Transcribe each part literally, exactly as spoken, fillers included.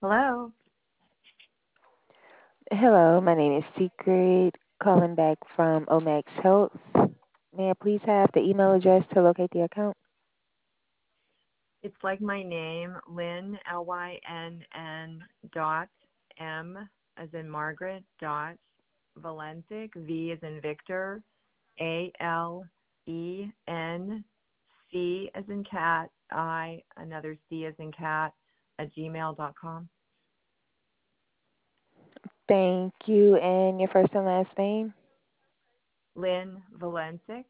Hello. Hello, my name is Secret, calling back from Omax Health. May I please have the email address to locate the account? It's like my name, Lynn, L Y N N dot M as in Margaret dot Valencic, V as in Victor, A L E N C as in cat, I, another C as in cat, at gmail dot com. Thank you, and your first and last name? Lynn Valencic,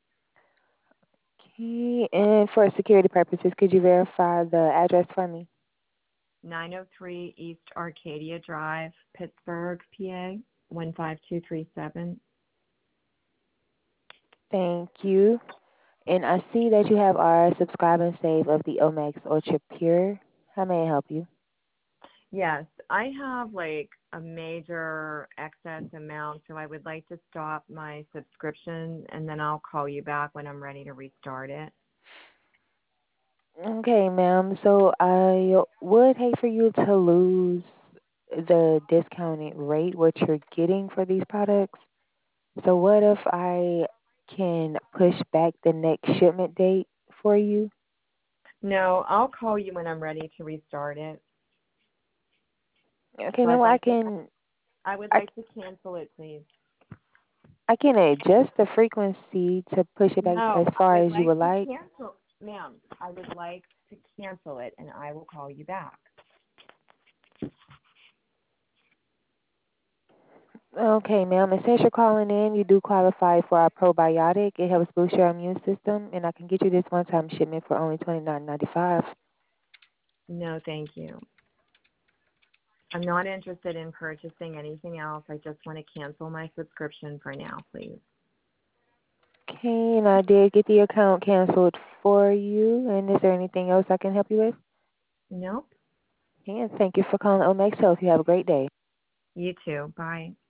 Okay, and for security purposes, could you verify the address for me? nine oh three East Arcadia Drive, Pittsburgh, P A, one five two three seven. Thank you. And I see that you have our subscribe and save of the Omax Ultra Pure. How may I help you? Yes, I have like a major excess amount, so I would like to stop my subscription and then I'll call you back when I'm ready to restart it. Okay, ma'am. So I would hate for you to lose the discounted rate what you're getting for these products. So what if I can push back the next shipment date for you? No, I'll call you when I'm ready to restart it. Okay, So ma'am. I'd Well, I like to can I would I, like to cancel it, please. I can adjust the frequency to push it back as No, I far would as you like would to like. cancel, ma'am. I would like to cancel it and I will call you back. Okay, ma'am. And since you're calling in, you do qualify for our probiotic. It helps boost your immune system, and I can get you this one-time shipment for only twenty nine ninety five. No, thank you. I'm not interested in purchasing anything else. I just want to cancel my subscription for now, please. Okay, and I did get the account canceled for you. And is there anything else I can help you with? Nope. And thank you for calling Omex Health. You have a great day. You too. Bye.